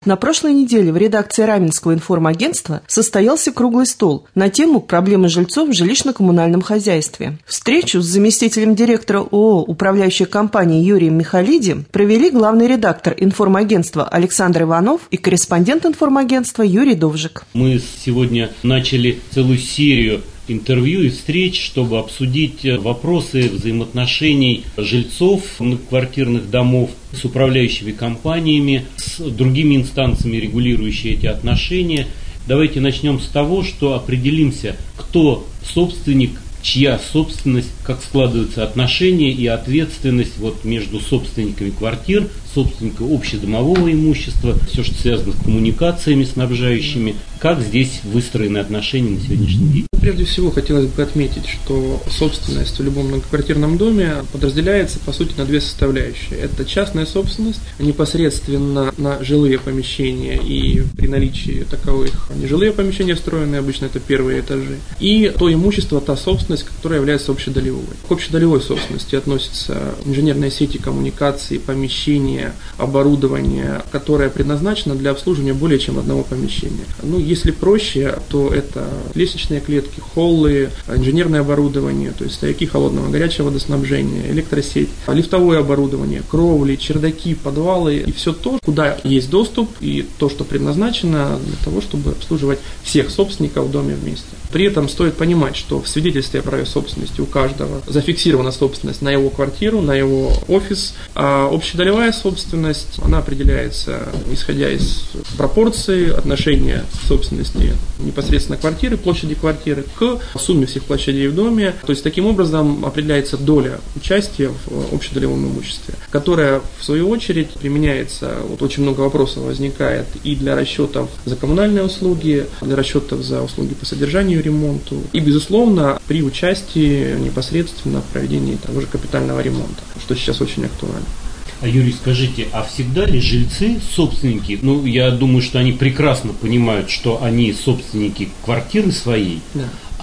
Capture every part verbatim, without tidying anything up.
На прошлой неделе в редакции Раменского информагентства состоялся круглый стол на тему «Проблемы жильцов в жилищно-коммунальном хозяйстве». Встречу с заместителем директора ООО «Управляющая компания» Юрием Михалиди провели главный редактор информагентства Александр Иванов и корреспондент информагентства Юрий Довжик. Мы сегодня начали целую серию интервью и встреч, чтобы обсудить вопросы взаимоотношений жильцов многоквартирных домов с управляющими компаниями, с другими инстанциями, регулирующими эти отношения. Давайте начнем с того, что определимся, кто собственник, чья собственность, как складываются отношения и ответственность вот между собственниками квартир, собственниками общедомового имущества, все, что связано с коммуникациями снабжающими, как здесь выстроены отношения на сегодняшний день. Прежде всего, хотелось бы отметить, что собственность в любом многоквартирном доме подразделяется, по сути, на две составляющие. Это частная собственность, непосредственно на жилые помещения и при наличии таковых нежилые помещения встроенные, обычно это первые этажи, и то имущество, та собственность, которая является общедолевой. К общедолевой собственности относятся инженерные сети коммуникаций, помещения, оборудование, которое предназначено для обслуживания более чем одного помещения. Ну, если проще, то это лестничные клетки, холлы, инженерное оборудование, то есть стояки холодного, горячего водоснабжения, электросеть, лифтовое оборудование, кровли, чердаки, подвалы и все то, куда есть доступ и то, что предназначено для того, чтобы обслуживать всех собственников в доме вместе. При этом стоит понимать, что в свидетельстве о праве собственности у каждого зафиксирована собственность на его квартиру, на его офис, а общедолевая собственность, она определяется исходя из пропорции отношения собственности непосредственно квартиры, площади квартиры к сумме всех площадей в доме. То есть таким образом определяется доля участия в общедолевом имуществе, которая в свою очередь применяется, вот очень много вопросов возникает и для расчетов за коммунальные услуги, для расчетов за услуги по содержанию, ремонту и, безусловно, при участии непосредственно в проведении того же капитального ремонта, что сейчас очень актуально. А, Юрий, скажите, а всегда ли жильцы собственники? Ну, я думаю, что они прекрасно понимают, что они собственники квартиры своей, да.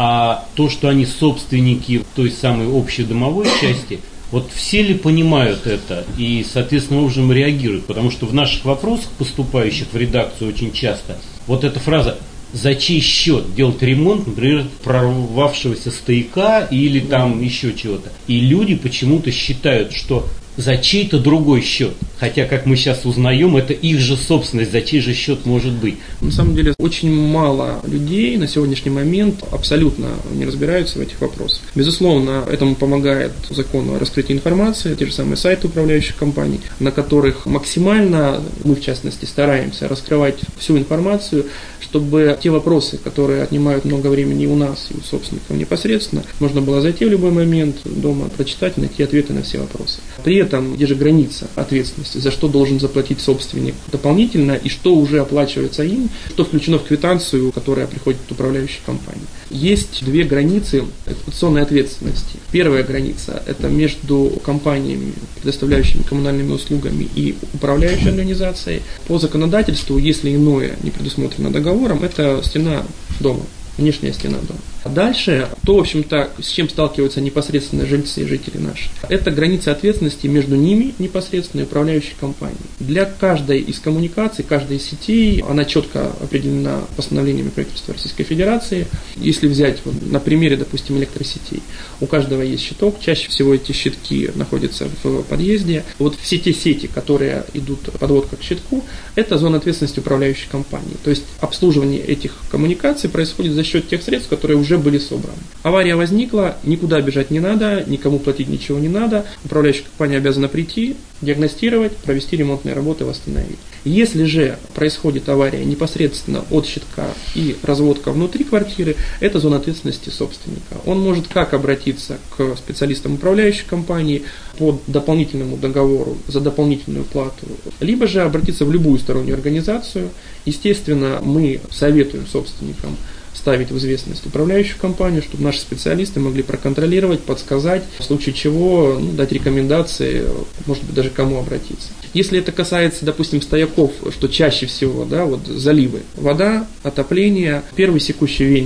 А то, что они собственники той самой общедомовой части, вот все ли понимают это и, соответственно, образом реагируют? Потому что в наших вопросах, поступающих в редакцию очень часто, вот эта фраза «за чей счет делать ремонт», например, прорвавшегося стояка или там еще чего-то. И люди почему-то считают, что за чей-то другой счет. Хотя, как мы сейчас узнаем, это их же собственность, за чей же счет может быть. На самом деле, очень мало людей на сегодняшний момент абсолютно не разбираются в этих вопросах. Безусловно, этому помогает закон о раскрытии информации, те же самые сайты управляющих компаний, на которых максимально, мы в частности, стараемся раскрывать всю информацию, чтобы те вопросы, которые отнимают много времени у нас и у собственников непосредственно, можно было зайти в любой момент дома, прочитать и найти ответы на все вопросы. При этом, где же граница ответственности, за что должен заплатить собственник дополнительно и что уже оплачивается им, что включено в квитанцию, которая приходит от управляющей компании. Есть две границы эксплуатационной ответственности. Первая граница – это между компаниями, предоставляющими коммунальными услугами, и управляющей организацией. По законодательству, если иное не предусмотрено договором, это стена дома. Внешняя стена дома. А дальше, то, в общем-то, с чем сталкиваются непосредственно жильцы и жители наши, это граница ответственности между ними непосредственно и управляющей компанией. Для каждой из коммуникаций, каждой из сетей, она четко определена постановлениями правительства Российской Федерации. Если взять вот, на примере, допустим, электросетей, у каждого есть щиток, чаще всего эти щитки находятся в подъезде. Вот все те сети, которые идут подводка к щитку, это зона ответственности управляющей компании. То есть обслуживание этих коммуникаций происходит за счет тех средств, которые уже были собраны. Авария возникла, никуда бежать не надо, никому платить ничего не надо. Управляющая компания обязана прийти, диагностировать, провести ремонтные работы, восстановить. Если же происходит авария непосредственно от щитка и разводка внутри квартиры, это зона ответственности собственника. Он может как обратиться к специалистам управляющей компании по дополнительному договору за дополнительную плату, либо же обратиться в любую стороннюю организацию. Естественно, мы советуем собственникам ставить в известность управляющую компанию, чтобы наши специалисты могли проконтролировать, подсказать, в случае чего ну, дать рекомендации, может быть, даже кому обратиться. Если это касается, допустим, стояков, что чаще всего, да, вот заливы, вода, отопление, первый секущий вентиль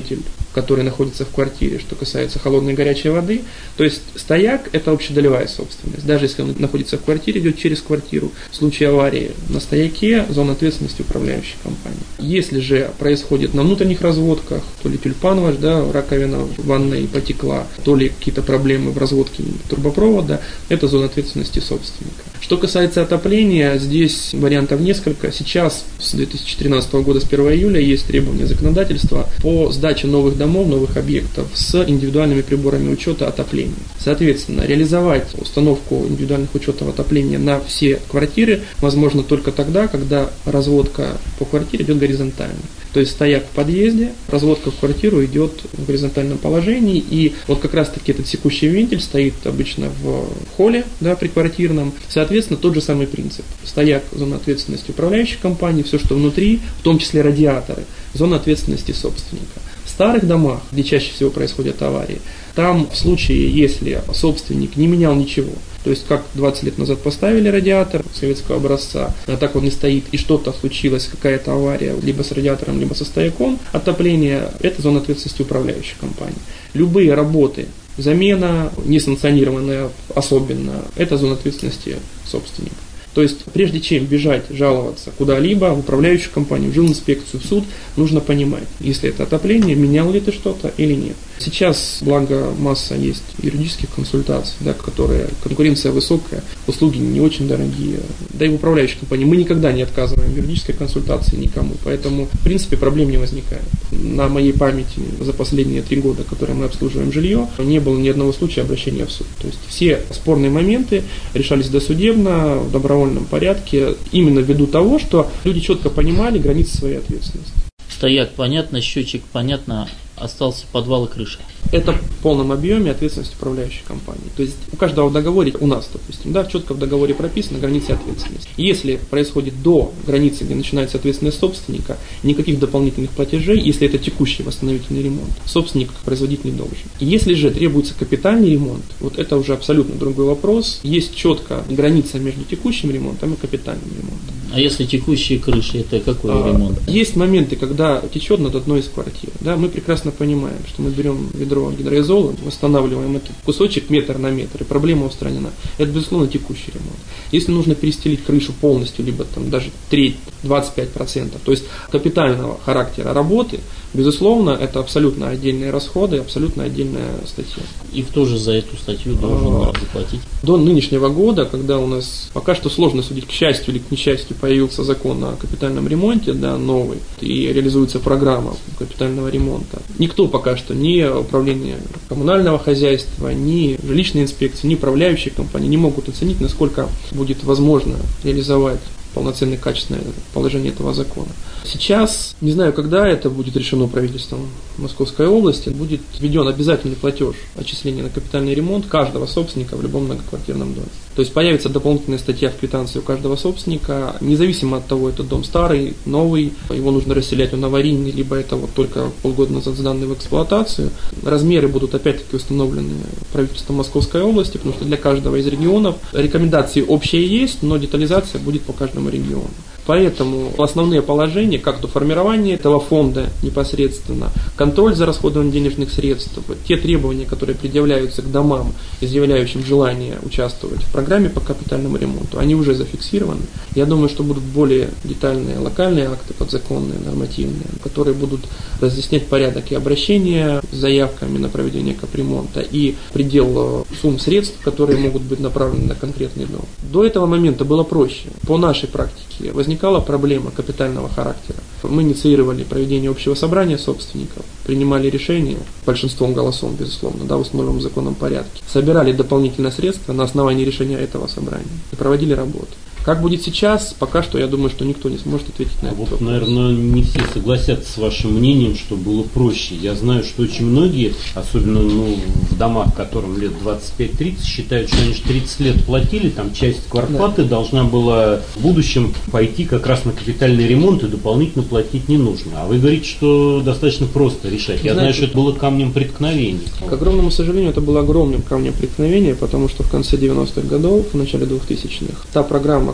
который находится в квартире, что касается холодной и горячей воды. То есть стояк – это общедолевая собственность. Даже если он находится в квартире, идет через квартиру, в случае аварии на стояке зона ответственности управляющей компании. Если же происходит на внутренних разводках, то ли тюльпан ваш, да, раковина в ванной потекла, то ли какие-то проблемы в разводке трубопровода, это зона ответственности собственника. Что касается отопления, здесь вариантов несколько. Сейчас с две тысячи тринадцатого года, с первого июля, есть требования законодательства по сдаче новых домов, новых объектов с индивидуальными приборами учета отопления. Соответственно, реализовать установку индивидуальных учетов отопления на все квартиры возможно только тогда, когда разводка по квартире идет горизонтально. То есть стояк в подъезде, разводка в квартиру идет в горизонтальном положении, и вот как раз таки этот секущий вентиль стоит обычно в холле, да, приквартирном. Соответственно, тот же самый принцип. Стояк – зона ответственности управляющей компании, все, что внутри, в том числе радиаторы, зона ответственности собственника. В старых домах, где чаще всего происходят аварии, там в случае, если собственник не менял ничего, то есть как двадцать лет назад поставили радиатор советского образца, а так он не стоит, и что-то случилось, какая-то авария, либо с радиатором, либо со стояком отопления, это зона ответственности управляющей компании. Любые работы, замена, несанкционированная особенно, это зона ответственности собственника. То есть, прежде чем бежать, жаловаться куда-либо, в управляющую компанию, в жилинспекцию, в суд, нужно понимать, если это отопление, менял ли ты что-то или нет. Сейчас, благо, масса есть юридических консультаций, да, которые, конкуренция высокая, услуги не очень дорогие. Да и в управляющей компании мы никогда не отказываем в юридической консультации никому, поэтому, в принципе, проблем не возникает. На моей памяти за последние три года, которые мы обслуживаем жилье, не было ни одного случая обращения в суд. То есть, все спорные моменты решались досудебно, в добровольном порядке, именно ввиду того, что люди четко понимали границы своей ответственности. Стояк понятно, счетчик понятно, остался подвал и крыша. Это в полном объеме ответственность управляющей компании. То есть у каждого в договоре, у нас, допустим, да, четко в договоре прописаны границы ответственности. Если происходит до границы, где начинается ответственность собственника, никаких дополнительных платежей, если это текущий восстановительный ремонт, собственник производить не должен. Если же требуется капитальный ремонт, вот это уже абсолютно другой вопрос. Есть четко граница между текущим ремонтом и капитальным ремонтом. А если текущие крыши, это какой а, ремонт? Есть моменты, когда течет над одной из квартир. Да, мы прекрасно понимаем, что мы берем ведро гидроизола, восстанавливаем этот кусочек метр на метр, и проблема устранена. Это, безусловно, текущий ремонт. Если нужно перестелить крышу полностью, либо там даже треть, двадцать пять процентов, то есть капитального характера работы, безусловно, это абсолютно отдельные расходы, абсолютно отдельная статья. И кто же за эту статью должен заплатить? До нынешнего года, когда у нас пока что сложно судить, к счастью или к несчастью, появился закон о капитальном ремонте, да, новый, и реализуется программа капитального ремонта, никто пока что, ни управление коммунального хозяйства, ни жилищной инспекции, ни управляющие компании не могут оценить, насколько будет возможно реализовать полноценное качественное положение этого закона. Сейчас, не знаю, когда это будет решено правительством Московской области, будет введен обязательный платеж отчисления на капитальный ремонт каждого собственника в любом многоквартирном доме. То есть появится дополнительная статья в квитанции у каждого собственника, независимо от того, это дом старый, новый, его нужно расселять, он аварийный, либо это вот только полгода назад сданный в эксплуатацию. Размеры будут опять-таки установлены правительством Московской области, потому что для каждого из регионов рекомендации общие есть, но детализация будет по каждому региону. Поэтому основные положения, как то формирование этого фонда непосредственно, контроль за расходованием денежных средств, те требования, которые предъявляются к домам, изъявляющим желание участвовать в программе по капитальному ремонту, они уже зафиксированы. Я думаю, что будут более детальные локальные акты, подзаконные, нормативные, которые будут разъяснять порядок и обращения с заявками на проведение капремонта и предел сумм средств, которые могут быть направлены на конкретный дом. До этого момента было проще. По нашей практике возникала проблема капитального характера. Мы инициировали проведение общего собрания собственников, принимали решения большинством голосов, безусловно, да, в установленном законном порядке, собирали дополнительные средства на основании решения этого собрания и проводили работу. Как будет сейчас, пока что, я думаю, что никто не сможет ответить на это. Вот, наверное, не все согласятся с вашим мнением, что было проще. Я знаю, что очень многие, особенно ну, в домах, которым лет двадцать пять тридцать, считают, что они же тридцать лет платили, там часть квартплаты да. должна была в будущем пойти как раз на капитальный ремонт и дополнительно платить не нужно. А вы говорите, что достаточно просто решать. Я Знаете, знаю, что это было камнем преткновения. К огромному сожалению, это было огромным камнем преткновения, потому что в конце девяностых годов, в начале двухтысячных, та программа,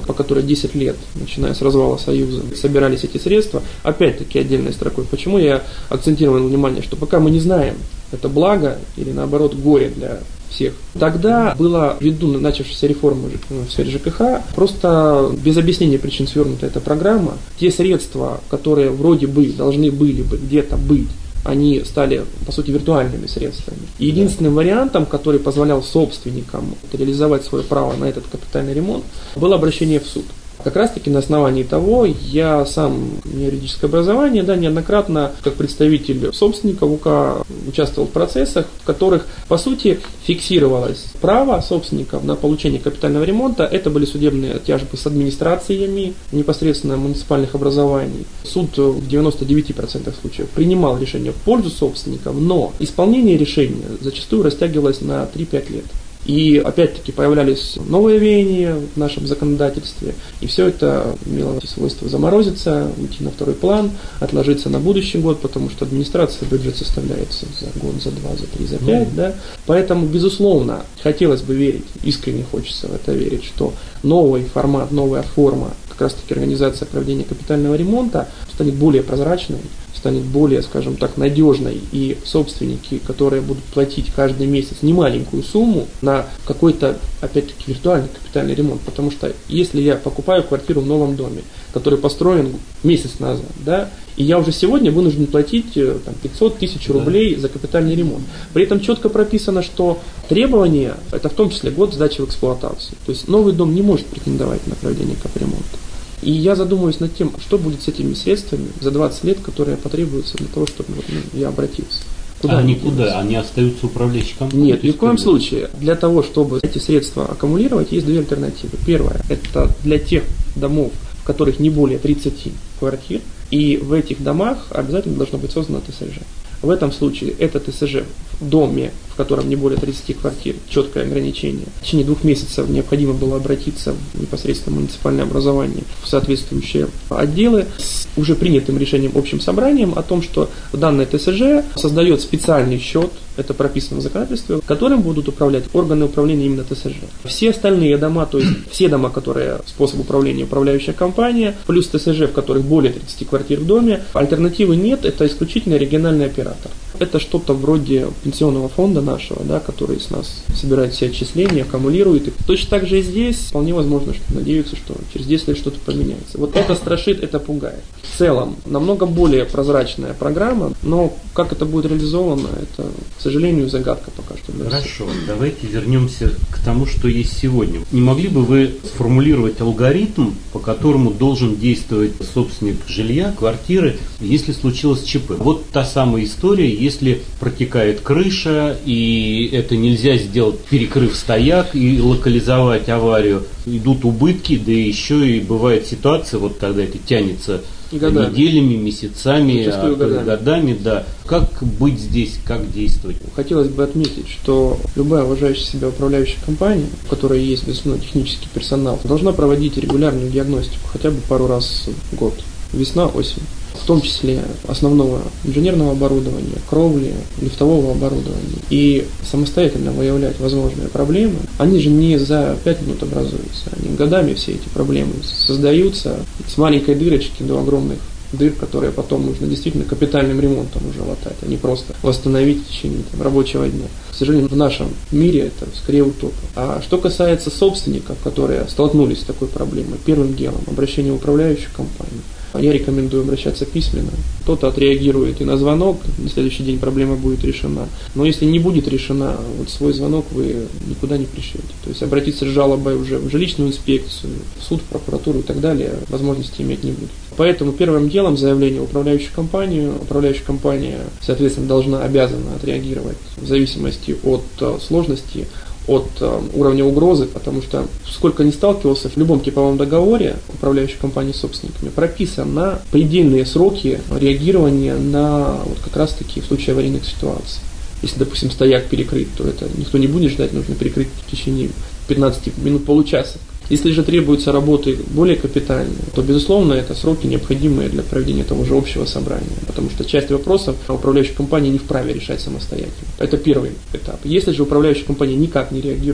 по которой десять лет, начиная с развала Союза, собирались эти средства, опять-таки отдельной строкой. Почему я акцентировал внимание, что пока мы не знаем, это благо или наоборот горе для всех. Тогда была, ввиду начавшейся реформы в сфере ЖКХ, просто без объяснения причин свернута эта программа. Те средства, которые вроде бы должны были бы где-то быть, они стали, по сути, виртуальными средствами. И единственным вариантом, который позволял собственникам реализовать свое право на этот капитальный ремонт, было обращение в суд. Как раз таки на основании того я сам, у меня юридическое образование, да, неоднократно как представитель собственника УК участвовал в процессах, в которых, по сути, фиксировалось право собственников на получение капитального ремонта. Это были судебные тяжбы с администрациями непосредственно муниципальных образований. Суд в девяноста девяти процентах случаев принимал решение в пользу собственников, но исполнение решения зачастую растягивалось на три-пять лет. И опять-таки появлялись новые веяния в нашем законодательстве, и все это имело свойство заморозиться, уйти на второй план, отложиться на будущий год, потому что администрация бюджет составляется за год, за два, за три, за пять, mm. да. Поэтому, безусловно, хотелось бы верить, искренне хочется в это верить, что новый формат, новая форма, как раз таки организация проведения капитального ремонта станет более прозрачной, станет более, скажем так, надежной, и собственники, которые будут платить каждый месяц немаленькую сумму на какой-то, опять-таки, виртуальный капитальный ремонт, потому что если я покупаю квартиру в новом доме, который построен месяц назад, да, и я уже сегодня вынужден платить там, пятьсот тысяч рублей за капитальный ремонт. При этом четко прописано, что требования, это в том числе год сдачи в эксплуатацию. То есть новый дом не может претендовать на проведение капремонта. И я задумываюсь над тем, что будет с этими средствами за двадцать лет, которые потребуются для того, чтобы ну, я обратился. Куда а они куда? Они остаются управляющей компанией? Нет, ни в коем случае. Для того, чтобы эти средства аккумулировать, есть две альтернативы. Первая – это для тех домов, в которых не более тридцати квартир, и в этих домах обязательно должно быть создано ТСЖ. В этом случае это ТСЖ в доме, в котором не более тридцати квартир, четкое ограничение. В течение двух месяцев необходимо было обратиться в непосредственно муниципальное образование, в соответствующие отделы, с уже принятым решением общим собранием о том, что данное ТСЖ создает специальный счет, это прописано в законодательстве, которым будут управлять органы управления именно ТСЖ. Все остальные дома, то есть все дома, которые способ управления управляющая компания, плюс ТСЖ, в которых более тридцати квартир в доме, альтернативы нет, это исключительно региональный оператор. Это что-то вроде пенсионного фонда нашего, да, который с нас собирает все отчисления, аккумулирует. И точно так же и здесь вполне возможно, что надеются, что через десять лет что-то поменяется. Вот это страшит, это пугает. В целом, намного более прозрачная программа, но как это будет реализовано, это, к сожалению, загадка пока что для Хорошо, всех. Давайте вернемся к тому, что есть сегодня. Не могли бы вы сформулировать алгоритм, по которому должен действовать собственник жилья, квартиры, если случилось ЧП? Вот та самая история, если протекает крыша, и это нельзя сделать, перекрыв стояк и локализовать аварию, идут убытки, да еще и бывает ситуация, вот когда это тянется годами. неделями, месяцами, а годами. годами, да. Как быть здесь, как действовать? Хотелось бы отметить, что любая уважающая себя управляющая компания, в которой есть, безусловно, технический персонал, должна проводить регулярную диагностику, хотя бы пару раз в год. Весна, осень. В том числе основного инженерного оборудования, кровли, лифтового оборудования. И самостоятельно выявлять возможные проблемы. Они же не за пять минут образуются. Они годами все эти проблемы создаются с маленькой дырочки до огромных дыр, которые потом нужно действительно капитальным ремонтом уже латать, а не просто восстановить в течение там, рабочего дня. К сожалению, в нашем мире это скорее утопия. А что касается собственников, которые столкнулись с такой проблемой, первым делом обращение в управляющую компанию. Я рекомендую обращаться письменно. Кто-то отреагирует и на звонок, на следующий день проблема будет решена. Но если не будет решена, вот свой звонок вы никуда не пришлете. То есть обратиться с жалобой уже в жилищную инспекцию, в суд, в прокуратуру и так далее возможности иметь не будет. Поэтому первым делом заявление в управляющую компанию. Управляющая компания, соответственно, должна, обязана отреагировать в зависимости от сложности, от э, уровня угрозы, потому что сколько ни сталкивался, в любом типовом договоре управляющей компании с собственниками прописаны предельные сроки реагирования на вот как раз таки в случае аварийных ситуаций. Если, допустим, стояк перекрыт, то это никто не будет ждать, нужно перекрыть в течение пятнадцати минут, получаса. Если же требуются работы более капитальные, то, безусловно, это сроки, необходимые для проведения того же общего собрания, потому что часть вопросов управляющая компания не вправе решать самостоятельно. Это первый этап. Если же управляющая компания никак не реагирует,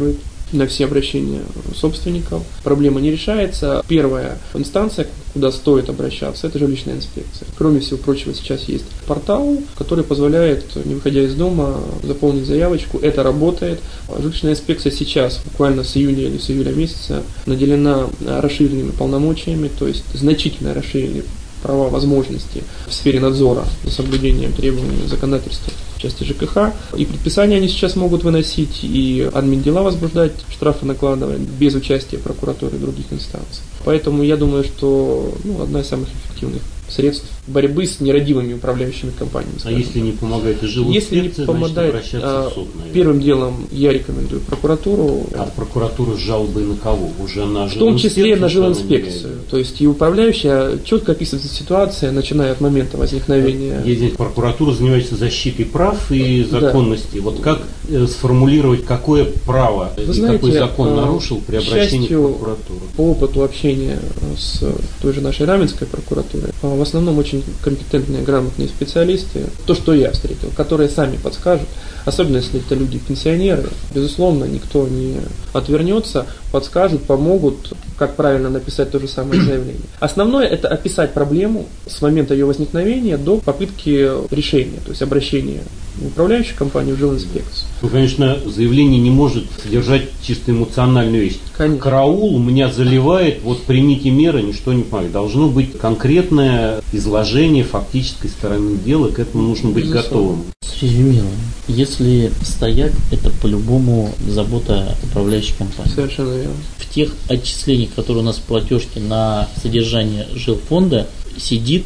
на все обращения собственников. Проблема не решается. Первая инстанция, куда стоит обращаться, это жилищная инспекция. Кроме всего прочего, сейчас есть портал, который позволяет, не выходя из дома, заполнить заявочку. Это работает. Жилищная инспекция сейчас, буквально с июня или с июля месяца, наделена расширенными полномочиями, то есть значительно расширили права, возможности в сфере надзора за соблюдением требований законодательства в части ЖКХ. И предписания они сейчас могут выносить, и админдела возбуждать, штрафы накладывать без участия прокуратуры и других инстанций. Поэтому я думаю, что ну, одна из самых эффективных средств борьбы с нерадивыми управляющими компаниями. А если не помогает и жилинспекция, если не помогает, значит обращаться в суд, наверное. Первым делом я рекомендую прокуратуру. А прокуратура с жалобой на кого? Уже на жилинспекцию? В том числе на жилинспекцию. То есть и управляющая четко описывается ситуация, начиная от момента возникновения. Ездить в прокуратуру, занимается защитой прав и законности. Да. Вот как э, сформулировать, какое право Вы и знаете, какой закон нарушил при обращении счастью, в прокуратуру? По опыту общения с той же нашей Раменской прокуратурой, в основном очень компетентные, грамотные специалисты, то, что я встретил, которые сами подскажут, особенно если это люди-пенсионеры, безусловно, никто не отвернется, подскажут, помогут, как правильно написать то же самое заявление. Основное – это описать проблему с момента ее возникновения до попытки решения, то есть обращения в управляющую компанию, в жилинспекцию. Ну, конечно, заявление не может содержать чисто эмоциональную вещь. Конечно. Караул у меня заливает, вот примите меры, ничто не помогает. Должно быть конкретное изложение фактической стороны дела, к этому нужно быть готовым. Резюмируем. Если стояк, это по-любому забота управляющей компании. Совершенно верно. В тех отчислениях, которые у нас в платежке на содержание жилфонда, сидит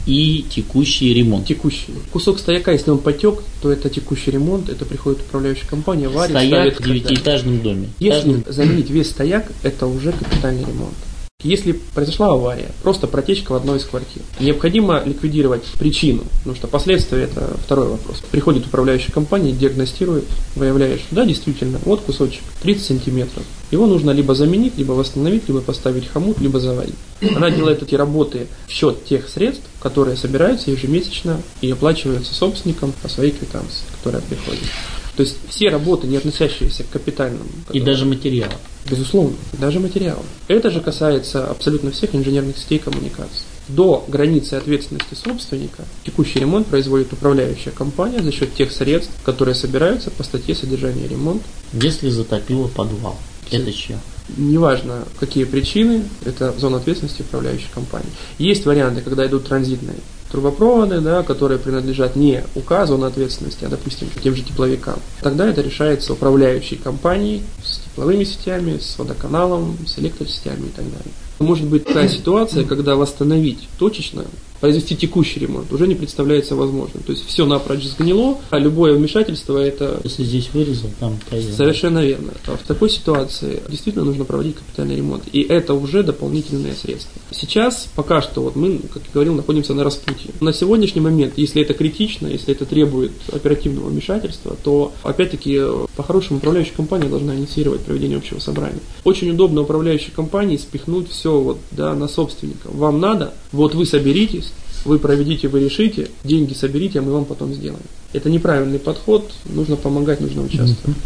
и текущий ремонт. Текущий. Кусок стояка, если он потек, то это текущий ремонт, это приходит управляющая компания, варит, стояк ставит. в девятиэтажном доме. Если Этажном... заменить весь стояк, это уже капитальный ремонт. Если произошла авария, просто протечка в одной из квартир, необходимо ликвидировать причину, потому что последствия – это второй вопрос. Приходит управляющая компания, диагностирует, выявляешь, да, действительно, вот кусочек, тридцать сантиметров. Его нужно либо заменить, либо восстановить, либо поставить хомут, либо заварить. Она делает эти работы в счет тех средств, которые собираются ежемесячно и оплачиваются собственником по своей квитанции, которая приходит. То есть все работы, не относящиеся к капитальному. И даже материалов. Безусловно, даже материалов. Это же касается абсолютно всех инженерных сетей коммуникаций. До границы ответственности собственника текущий ремонт производит управляющая компания за счет тех средств, которые собираются по статье содержания ремонта. Если затопило подвал, это чье? Неважно, какие причины, это зона ответственности управляющей компании. Есть варианты, когда идут транзитные трубопроводы, да, которые принадлежат не УК, зоны ответственности, а, допустим, тем же тепловикам. Тогда это решается управляющей компанией с тепловыми сетями, с водоканалом, с электросетями и так далее. Может быть та ситуация, когда восстановить точечно, произвести текущий ремонт уже не представляется возможным. То есть все напрочь сгнило, а любое вмешательство это... Если здесь вырезал, там поехал. Совершенно верно. В такой ситуации действительно нужно проводить капитальный ремонт. И это уже дополнительные средства. Сейчас пока что вот мы, как я говорил, находимся на распутье. На сегодняшний момент, если это критично, если это требует оперативного вмешательства, то опять-таки по-хорошему управляющая компания должна инициировать проведение общего собрания. Очень удобно управляющей компании спихнуть все вот, да, на собственника. Вам надо, вот вы соберитесь, вы проведите, вы решите, деньги соберите, а мы вам потом сделаем. Это неправильный подход, нужно помогать, нужно участвовать.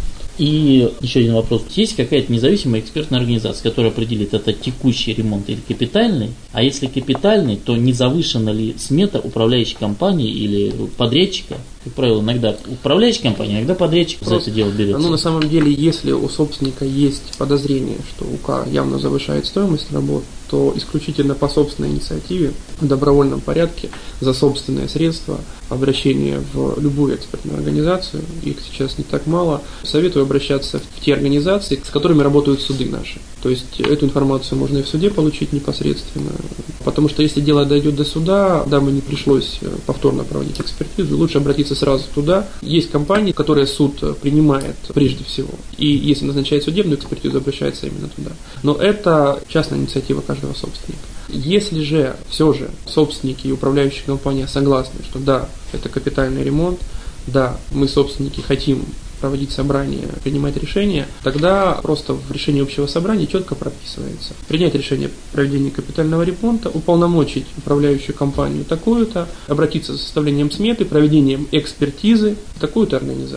И еще один вопрос. Есть какая-то независимая экспертная организация, которая определит, это текущий ремонт или капитальный? А если капитальный, то не завышена ли смета управляющей компании или подрядчика? Как правило, иногда управляющая компания, иногда подрядчик за это дело берется. Ну, на самом деле, если у собственника есть подозрение, что УК явно завышает стоимость работ, то исключительно по собственной инициативе, в добровольном порядке, за собственные средства, обращение в любую экспертную организацию, их сейчас не так мало, советую обращаться в те организации, с которыми работают суды наши. То есть эту информацию можно и в суде получить непосредственно, потому что если дело дойдет до суда, даме не пришлось повторно проводить экспертизу, лучше обратиться сразу туда. Есть компании, которые суд принимает прежде всего, и если назначает судебную экспертизу, обращается именно туда. Но это частная инициатива каждого собственника. Если же все же собственники и управляющая компания согласны, что да, это капитальный ремонт, да, мы собственники хотим проводить собрание, принимать решения, тогда просто в решении общего собрания четко прописывается. Принять решение о проведении капитального ремонта, уполномочить управляющую компанию такую-то, обратиться за составлением сметы, проведением экспертизы в такую-то организацию.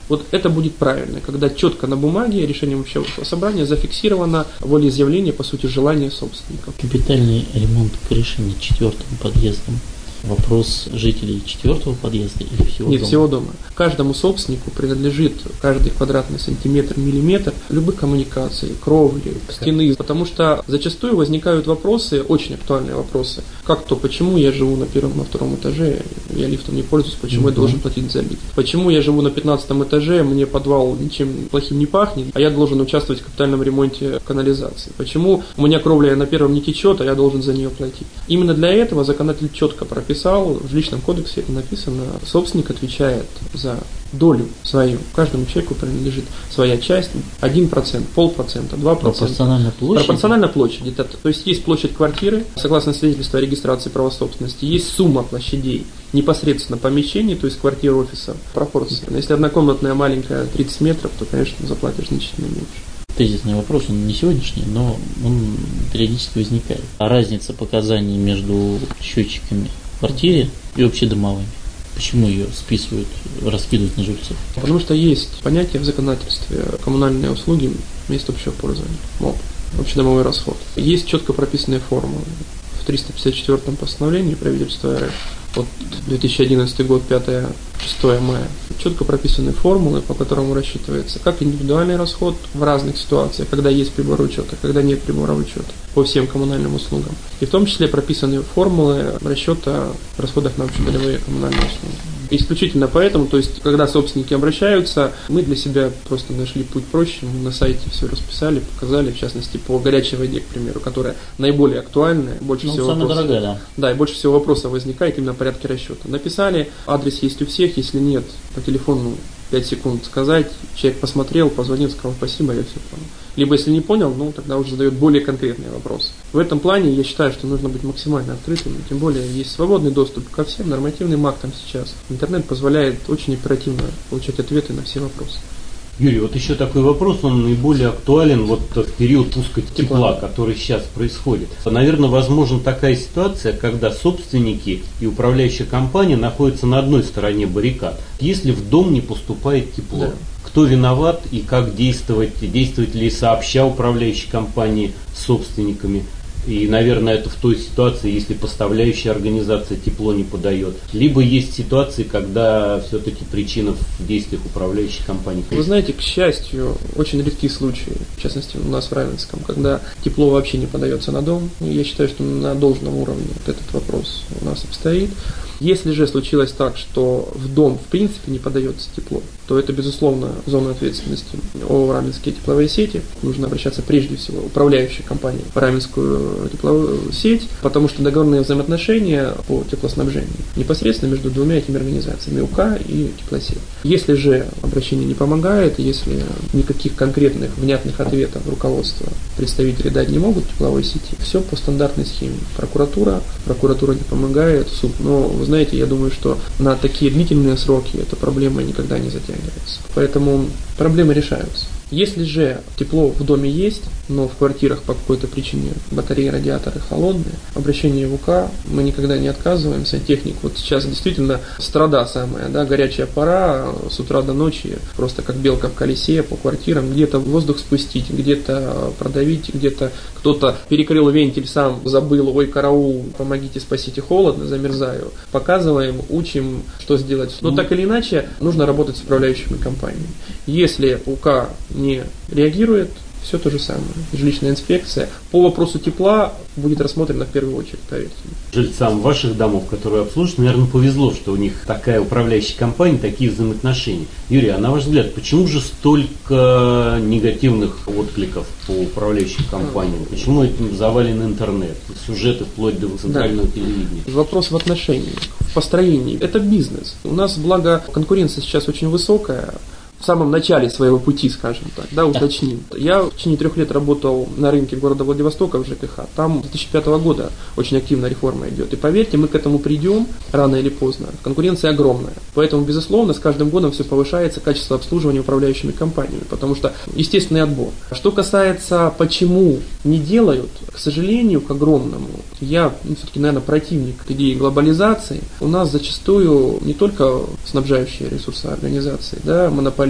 Вот это будет правильно, когда четко на бумаге решением общего собрания зафиксировано волеизъявление, по сути, желания собственников. Капитальный ремонт крыши над четвертым подъездом. Вопрос жителей четвертого подъезда или всего Нет, дома? всего дома. Каждому собственнику принадлежит каждый квадратный сантиметр, миллиметр любых коммуникаций, кровли, стены. Потому что зачастую возникают вопросы, очень актуальные вопросы. Как то, почему я живу на первом, на втором этаже, я лифтом не пользуюсь, почему mm-hmm. я должен платить за лифт? Почему я живу на пятнадцатом этаже, мне подвал ничем плохим не пахнет, а я должен участвовать в капитальном ремонте канализации? Почему у меня кровля на первом не течет, а я должен за нее платить? Именно для этого законодатель четко прописал, Писал, в жилищном кодексе это написано, собственник отвечает за долю свою. Каждому человеку принадлежит своя часть, один процент, полпроцента, два процента. Пропорционально площади? Пропорционально площади. То есть есть площадь квартиры, согласно свидетельству о регистрации права собственности, есть сумма площадей непосредственно помещений, то есть квартир, офиса, пропорции. Если однокомнатная маленькая тридцать метров, то, конечно, заплатишь значительно меньше. Тезисный вопрос, он не сегодняшний, но он периодически возникает. А разница показаний между счетчиками в квартире и общедомовыми? Почему ее списывают, раскидывают на жильцов? Потому что есть понятие в законодательстве коммунальные услуги мест общего пользования, МОП, общедомовой расход. Есть четко прописанные формулы. В триста пятьдесят четвёртом постановлении правительства РФ от две тысячи одиннадцатый год, пятое-шестое мая, четко прописаны формулы, по которым рассчитывается как индивидуальный расход в разных ситуациях, когда есть прибор учета, когда нет прибора учета, по всем коммунальным услугам. И в том числе прописаны формулы расчета расходов на общедомовые коммунальные услуги. Исключительно поэтому, то есть, когда собственники обращаются, мы для себя просто нашли путь проще, мы на сайте все расписали, показали, в частности, по горячей воде, к примеру, которая наиболее актуальная, больше ну, всего самая вопросов, дорогая, да. Да, и больше всего вопросов возникает именно в порядке расчета. Написали, адрес есть у всех, если нет, по телефону пять секунд сказать, человек посмотрел, позвонил, сказал спасибо, я все понял. Либо если не понял, ну тогда уже задает более конкретные вопросы. В этом плане я считаю, что нужно быть максимально открытым, тем более есть свободный доступ ко всем нормативным актам сейчас. Интернет позволяет очень оперативно получать ответы на все вопросы. Юрий, вот еще такой вопрос, он наиболее актуален вот в период пуска тепла, тепла, который сейчас происходит. Наверное, возможна такая ситуация, когда собственники и управляющая компания находятся на одной стороне баррикад, если в дом не поступает тепло. Да. Кто виноват и как действовать, действовать ли сообща управляющей компании с собственниками. И, наверное, это в той ситуации, если поставляющая организация тепло не подает. Либо есть ситуации, когда все-таки причина в действиях управляющей компании. Вы знаете, к счастью, очень редкие случаи, в частности у нас в Равенском, когда тепло вообще не подается на дом. Я считаю, что на должном уровне вот этот вопрос у нас обстоит. Если же случилось так, что в дом в принципе не подается тепло, то это, безусловно, зона ответственности ООО «Раменские тепловые сети». Нужно обращаться прежде всего к управляющей компании в Раменскую тепловую сеть, потому что договорные взаимоотношения по теплоснабжению непосредственно между двумя этими организациями, УК и теплосеть. Если же обращение не помогает, если никаких конкретных внятных ответов руководства представители дать не могут тепловой сети, все по стандартной схеме. Прокуратура, прокуратура не помогает, суд. Но вы знаете, я думаю, что на такие длительные сроки эта проблема никогда не затягивается. Поэтому проблемы решаются. Если же тепло в доме есть, но в квартирах по какой-то причине батареи, радиаторы холодные, обращение в УК, мы никогда не отказываем. Сантехник, вот сейчас действительно страда самая, да, горячая пора, с утра до ночи, просто как белка в колесе по квартирам, где-то воздух спустить, где-то продавить, где-то кто-то перекрыл вентиль, сам забыл, ой, караул, помогите, спасите, холодно, замерзаю. Показываем, учим, что сделать. Но так или иначе, нужно работать с управляющими компаниями. Если УК не реагирует, все то же самое. Жилищная инспекция по вопросу тепла будет рассмотрена в первую очередь, поверьте. Жильцам ваших домов, которые обслуживают, наверное, повезло, что у них такая управляющая компания, такие взаимоотношения. Юрий, а на ваш взгляд, почему же столько негативных откликов по управляющим компаниям? Почему этим завален интернет, сюжеты вплоть до центрального да. телевидения? Вопрос в отношениях, в построении. Это бизнес. У нас, благо, конкуренция сейчас очень высокая. В самом начале своего пути, скажем так, да, уточним. Я в течение трех лет работал на рынке города Владивостока в ЖКХ. Там с две тысячи пятого года очень активно реформа идет. И поверьте, мы к этому придем рано или поздно. Конкуренция огромная. Поэтому, безусловно, с каждым годом все повышается качество обслуживания управляющими компаниями. Потому что естественный отбор. Что касается, почему не делают, к сожалению, к огромному, я ну, все-таки, наверное, противник идеи глобализации. У нас зачастую не только снабжающие ресурсы организации, да, монополисты,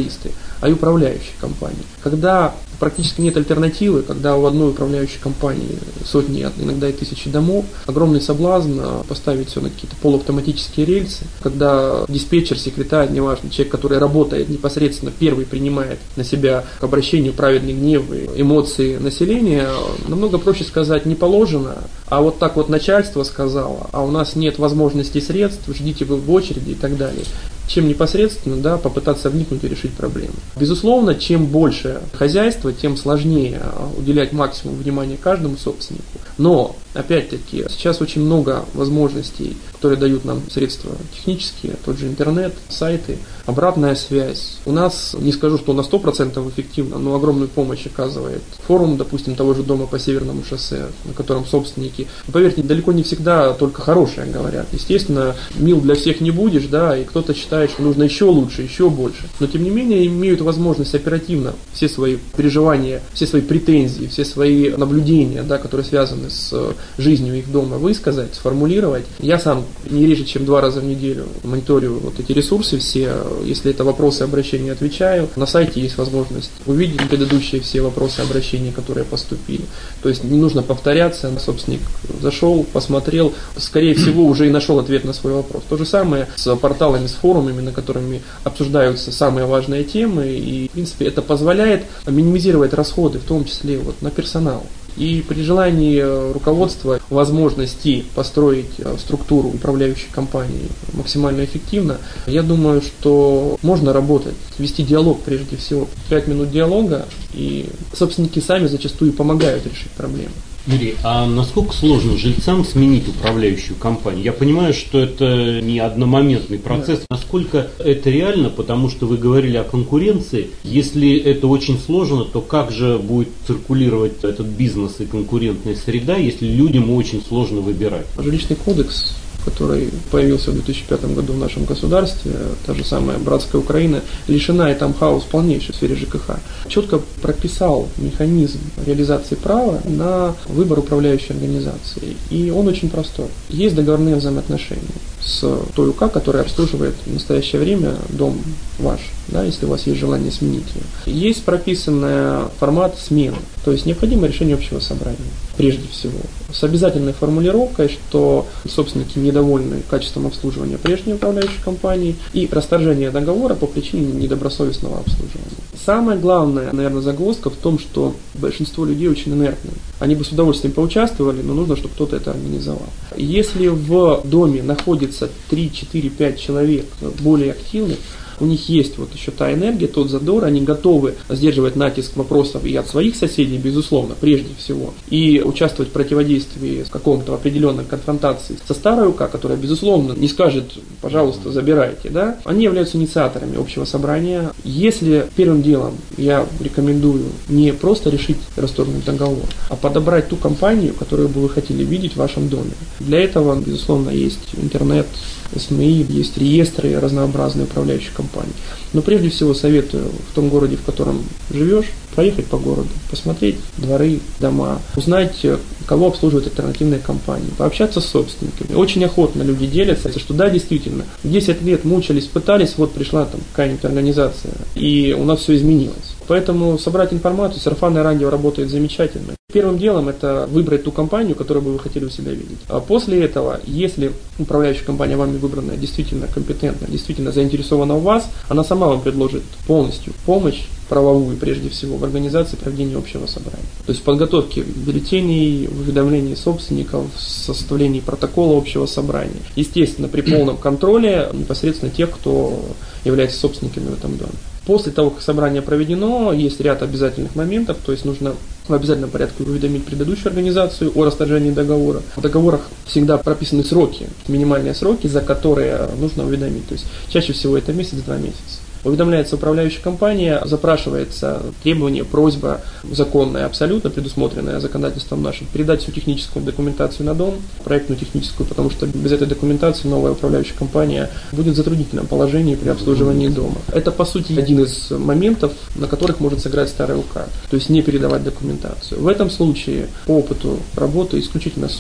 монополисты, а и управляющие компании. Когда практически нет альтернативы, когда у одной управляющей компании сотни, иногда и тысячи домов, огромный соблазн поставить все на какие-то полуавтоматические рельсы, когда диспетчер, секретарь, неважно, человек, который работает непосредственно, первый принимает на себя к обращению праведный гнев и эмоции населения, намного проще сказать не положено, а вот так вот начальство сказало, а у нас нет возможностей средств, ждите вы в очереди и так далее. Чем непосредственно, да, попытаться вникнуть и решить проблему. Безусловно, чем больше хозяйство, тем сложнее уделять максимум внимания каждому собственнику. Но, опять-таки, сейчас очень много возможностей, которые дают нам средства технические, тот же интернет, сайты, обратная связь. У нас, не скажу, что на сто процентов эффективно, но огромную помощь оказывает форум, допустим, того же дома по Северному шоссе, на котором собственники, поверьте, далеко не всегда только хорошее говорят. Естественно, мил для всех не будешь, да, и кто-то считает, что нужно еще лучше, еще больше. Но, тем не менее, имеют возможность оперативно все свои переживания, все свои претензии, все свои наблюдения, да, которые связаны с жизнью их дома, высказать, сформулировать. Я сам не реже, чем два раза в неделю мониторю вот эти ресурсы все. Если это вопросы, обращения, отвечаю. На сайте есть возможность увидеть предыдущие все вопросы, обращения, которые поступили. То есть не нужно повторяться. Собственник зашел, посмотрел, скорее всего, уже и нашел ответ на свой вопрос. То же самое с порталами, с форумами, на которыми обсуждаются самые важные темы. И, в принципе, это позволяет минимизировать расходы, в том числе вот, на персонал. И при желании руководства возможности построить структуру управляющей компании максимально эффективно, я думаю, что можно работать, вести диалог прежде всего. Пять минут диалога, и собственники сами зачастую помогают решить проблемы. Юрий, а насколько сложно жильцам сменить управляющую компанию? Я понимаю, что это не одномоментный процесс. Да. Насколько это реально, потому что вы говорили о конкуренции. Если это очень сложно, то как же будет циркулировать этот бизнес и конкурентная среда, если людям очень сложно выбирать? Жилищный кодекс, который появился в две тысячи пятом году в нашем государстве, та же самая братская Украина, лишена и там хаос полнейший в сфере ЖКХ, четко прописал механизм реализации права на выбор управляющей организации. И он очень простой. Есть договорные взаимоотношения с той УК, которая обслуживает в настоящее время дом ваш, да, если у вас есть желание сменить ее. Есть прописанный формат смены, то есть необходимо решение общего собрания, прежде всего, с обязательной формулировкой, что собственники недовольны качеством обслуживания прежней управляющей компании и расторжение договора по причине недобросовестного обслуживания. Самая главная, наверное, загвоздка в том, что большинство людей очень инертны. Они бы с удовольствием поучаствовали, но нужно, чтобы кто-то это организовал. Если в доме находится три, четыре, пять человек более активных, у них есть вот еще та энергия, тот задор, они готовы сдерживать натиск вопросов и от своих соседей, безусловно, прежде всего, и участвовать в противодействии с каком-то определенной конфронтации со старой УК, которая, безусловно, не скажет, пожалуйста, забирайте, да, они являются инициаторами общего собрания. Если первым делом я рекомендую не просто решить расторгнуть договор, а подобрать ту компанию, которую бы вы хотели видеть в вашем доме. Для этого, безусловно, есть интернет, СМИ, есть реестры разнообразные управляющих компаний. Но прежде всего советую в том городе, в котором живешь, проехать по городу, посмотреть дворы, дома, узнать, кого обслуживают альтернативные компании, пообщаться с собственниками. Очень охотно люди делятся, что да, действительно, десять лет мучились, пытались, вот пришла там какая-нибудь организация, и у нас все изменилось. Поэтому собрать информацию, сарафанное радио работает замечательно. Первым делом это выбрать ту компанию, которую бы вы хотели у себя видеть. А после этого, если управляющая компания вами выбранная действительно компетентна, действительно заинтересована в вас, она сама вам предложит полностью помощь правовую, прежде всего, в организации проведения общего собрания. То есть в подготовке бюллетеней, в уведомлении собственников, в составлении протокола общего собрания. Естественно, при полном контроле непосредственно тех, кто является собственниками в этом доме. После того, как собрание проведено, есть ряд обязательных моментов, то есть нужно в обязательном порядке уведомить предыдущую организацию о расторжении договора. В договорах всегда прописаны сроки, минимальные сроки, за которые нужно уведомить. То есть чаще всего это месяц-два месяца. Уведомляется управляющая компания, запрашивается требование, просьба законная, абсолютно предусмотренная законодательством нашим, передать всю техническую документацию на дом, проектную техническую, потому что без этой документации новая управляющая компания будет в затруднительном положении при обслуживании дома. Это, по сути, один из моментов, на которых может сыграть старая УК, то есть не передавать документацию. В этом случае по опыту работы исключительно суд.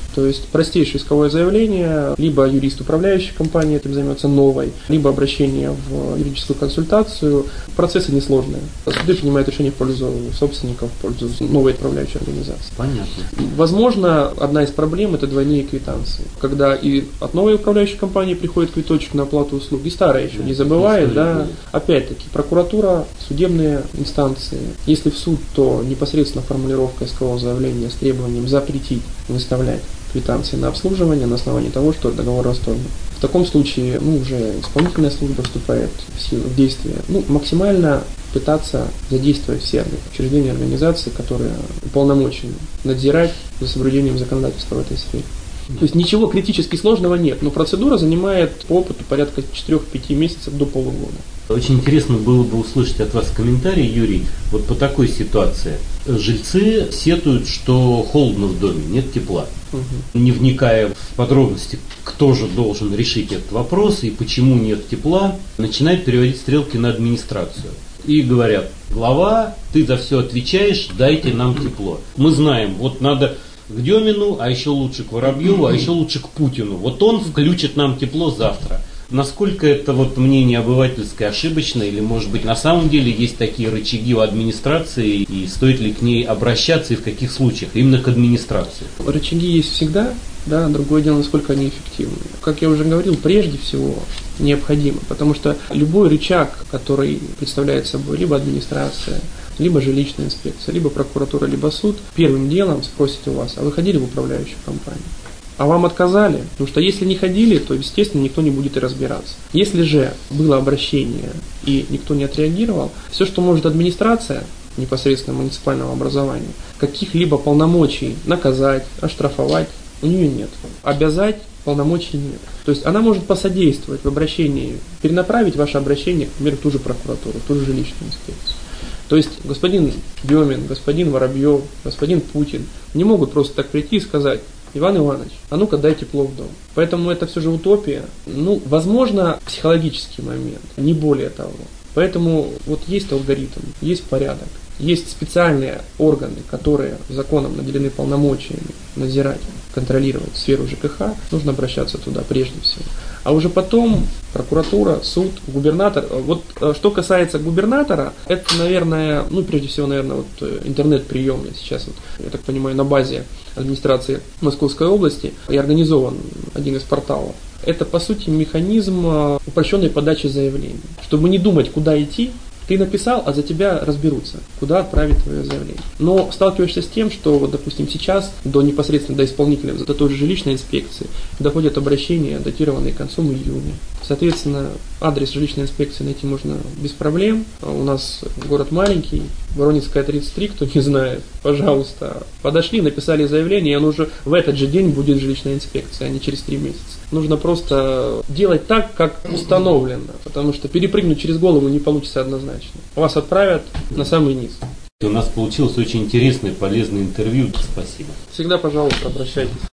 То есть простейшее исковое заявление, либо юрист управляющей компании этим займется новой, либо обращение в юридическую консультацию. Процессы несложные. Суды принимают решение в пользу собственников, в пользу новой управляющей организации. Понятно. Возможно, одна из проблем – это двойные квитанции. Когда и от новой управляющей компании приходит квиточек на оплату услуг, и старая еще не забывает, да. Опять-таки, прокуратура, судебные инстанции. Если в суд, то непосредственно формулировка искового заявления с требованием запретить выставлять квитанции на обслуживание на основании того, что договор расторгнут. В таком случае, ну, уже исполнительная служба вступает в силу, в действие. Ну, максимально пытаться задействовать все учреждения, организации, которые уполномочены надзирать за соблюдением законодательства в этой сфере. То есть ничего критически сложного нет, но процедура занимает по опыту порядка четырех-пяти месяцев до полугода. Очень интересно было бы услышать от вас комментарий, Юрий, вот по такой ситуации. Жильцы сетуют, что холодно в доме, нет тепла. Угу. Не вникая в подробности, кто же должен решить этот вопрос и почему нет тепла, начинают переводить стрелки на администрацию. И говорят: глава, ты за все отвечаешь, дайте нам тепло. Мы знаем, вот надо к Демину, а еще лучше к Воробьеву, а еще лучше к Путину. Вот он включит нам тепло завтра. Насколько это вот мнение обывательское ошибочно, или, может быть, на самом деле есть такие рычаги у администрации, и стоит ли к ней обращаться, и в каких случаях, именно к администрации? Рычаги есть всегда, да, другое дело, насколько они эффективны. Как я уже говорил, прежде всего необходимо, потому что любой рычаг, который представляет собой либо администрация, либо жилищная инспекция, либо прокуратура, либо суд, первым делом спросит у вас: а вы ходили в управляющую компанию? А вам отказали? Потому что если не ходили, то, естественно, никто не будет и разбираться. Если же было обращение и никто не отреагировал, все, что может администрация непосредственно муниципального образования, каких-либо полномочий наказать, оштрафовать, у нее нет. Обязать полномочий нет. То есть она может посодействовать в обращении, перенаправить ваше обращение, например, в ту же прокуратуру, в ту же жилищную инспекцию. То есть господин Демин, господин Воробьев, господин Путин не могут просто так прийти и сказать: Иван Иванович, а ну-ка дай тепло в дом. Поэтому это все же утопия. Ну, возможно, психологический момент, не более того. Поэтому вот есть алгоритм, есть порядок, есть специальные органы, которые законом наделены полномочиями надзирать, контролировать сферу ЖКХ. Нужно обращаться туда прежде всего. А уже потом прокуратура, суд, губернатор. Вот что касается губернатора, это, наверное, ну, прежде всего, наверное, вот интернет-приемный сейчас, вот, я так понимаю, на базе администрации Московской области и организован один из порталов. Это, по сути, механизм упрощенной подачи заявлений. Чтобы не думать, куда идти, ты написал, а за тебя разберутся, куда отправить твое заявление. Но сталкиваешься с тем, что, вот, допустим, сейчас до непосредственно до исполнителя, до той же жилищной инспекции, доходят обращения, датированные концом июня. Соответственно, адрес жилищной инспекции найти можно без проблем. У нас город маленький, Воронежская тридцать три, кто не знает, пожалуйста, подошли, написали заявление, и оно уже в этот же день будет жилищная инспекция, а не через три месяца. Нужно просто делать так, как установлено, потому что перепрыгнуть через голову не получится однозначно. Вас отправят на самый низ. У нас получилось очень интересное, полезное интервью. Спасибо. Всегда, пожалуйста, обращайтесь.